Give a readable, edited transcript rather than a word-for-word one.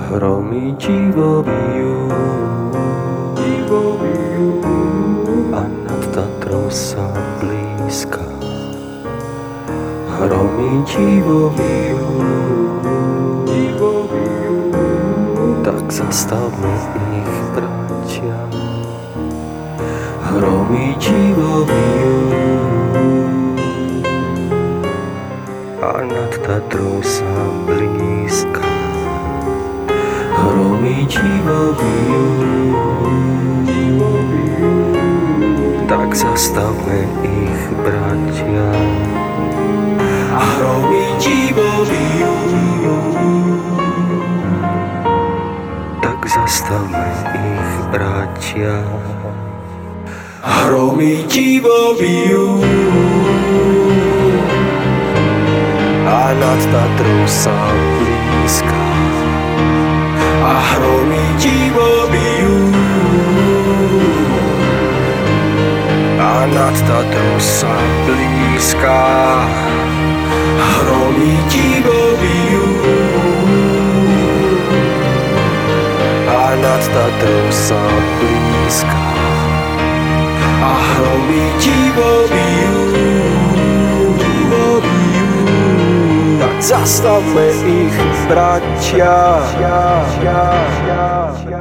Hromy divo bijú a nad Tatrou sa blízka. Hromy divo bijú, tak zastavme ich, bratia. Hromy divo bijú a nad Tatrou sa blízka. Hromy divo bijú, tak zastavme ich, bratia. A hromy divo bijú, tak zastavme ich, bratia. Hromy divo bijú a nad Tatrou sa blízka. A hromy divo bijú a nad Tatrou sa blízka. Hromy divo bijú a nad Tatrou sa blízka. A hromy divo bijú, tak zastavme ich, bratia.